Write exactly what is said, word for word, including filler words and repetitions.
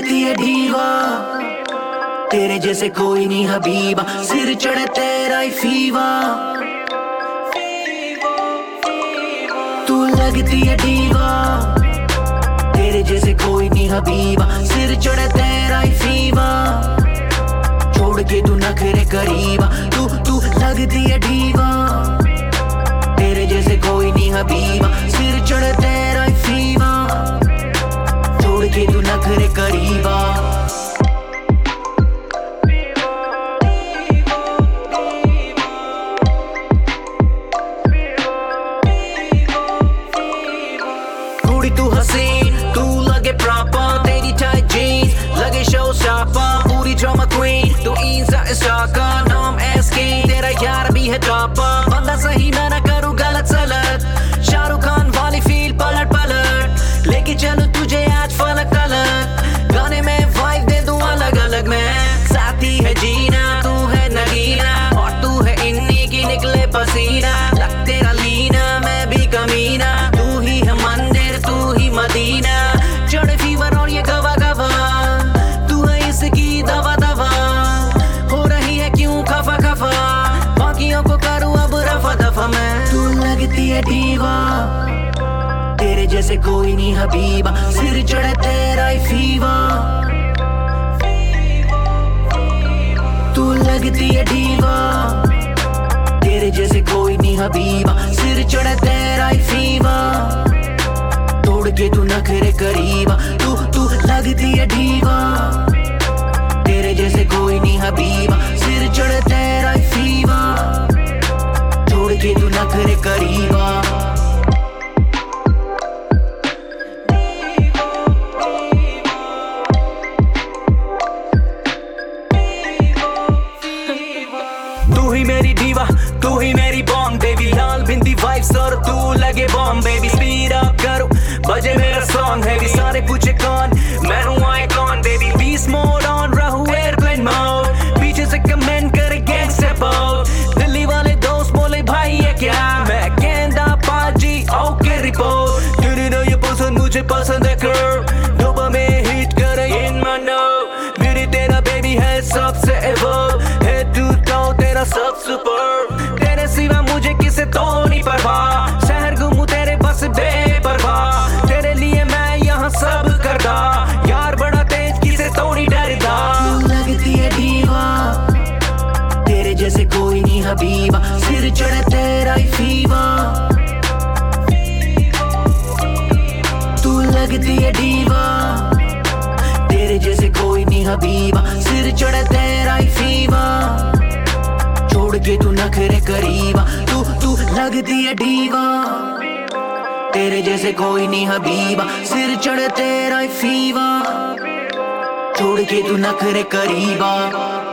लगती है दीवा, तेरे जैसे कोई नहीं हबीबा, सिर चढ़े तेरा ही फीवा। तू लगती है दीवा, तेरे जैसे कोई नहीं हबीबा, सिर चढ़े तेरा ही फीवा। छोड़ के तू नखरे करीबा, तू तू लगती है दीवा, तेरे जैसे कोई नहीं हबीबा, सिर चढ़े तेरा ही फीवा। छोड़ के तू नखरे करीबा। कुड़ी तू हसीन, तू लगे प्रॉपर, तेरी टाइट जीन्स लगे शो शॉपर। पूरी ड्रामा क्वीन, तू इंसा इशाका, नाम एसके, तेरा यार भी है टॉपर। बंदा सही मैं ना करूँ गलत सलत, शाहरुख खान वाली फील पलट पलट, लेके चलूं तुझे आज फलक तलक। गाने में वाइब दे दूं अलग अलग, मैं साथी है जीना, तू है नगीना, और तू है इन्हीं की निकले पसीना। लग तेरा लीना, मैं भी कमीना, तू ही है मंदिर, तू ही मदीना। चढ़े फीवर और ये गवा गवा, तू है इसकी दवा दवा। हो रही है क्यों खफा खफा, बाकियों को करूँ अब रफा दफा मैं। तू लगती है दीवा, तेरे जैसे कोई नहीं हबीबा, सिर चढ़े तेरा ही फीवा। तू लगती है दीवा, तेरे जैसे कोई नहीं हबीबा, सिर चढ़े तेरा ही फीवा। तोड़ के तू नखरे करीबा, तू तू लगती है दीवा, तेरे जैसे कोई नहीं हबीबा, सिर चढ़े तेरा ही फीवा। छोड़ के तू नखरे करीबा। तू ही मेरी दीवा, तू ही मेरी बॉम्ब बेबी, लाल बिंदी वाइब्स और तू लगे बॉम्ब बेबी। स्पीड अप करो, बजे मेरा सॉन्ग हैवी, सारे पूछे कौन, मैं हूँ icon baby. Beast mode on रहूँ एयरप्लेन मोड, पीछे से कमेंट करे गैंगस्टर बोल। दिल्ली वाले दोस्त बोले भाई ये क्या, मैं गेंदा पाजी ओके रिपोर्ट। तेरे ना ये पसंद मुझे पसंद है कर, डोबा में हिट करे इन मनो। ब्यूटी तेरा बेबी है सबसे एवो, हेड टू टो तेरा सब सुपर। तेरे सिवा मुझे किसे तो नहीं परवाह, शहर घूमूं तेरे बस बेपरवाह। तेरे लिए मैं यहाँ सब करदा, यार बड़ा तेज किसे तो नहीं डरदा। तू लगती है दीवा, तेरे जैसे कोई नहीं हबीबा, सिर चढ़े तेरा ही फीवा। तू लगती है दीवा, तेरे जैसे कोई नहीं हबीबा, सिर चढ़े तेरा ही फीवा। छोड़ के तू नखरे करीबा, तू तू लगती है दीवा, तेरे जैसे कोई नहीं हबीबा, सिर चढ़े तेरा ही फीवा। छोड़ के तू नखरे करीबा।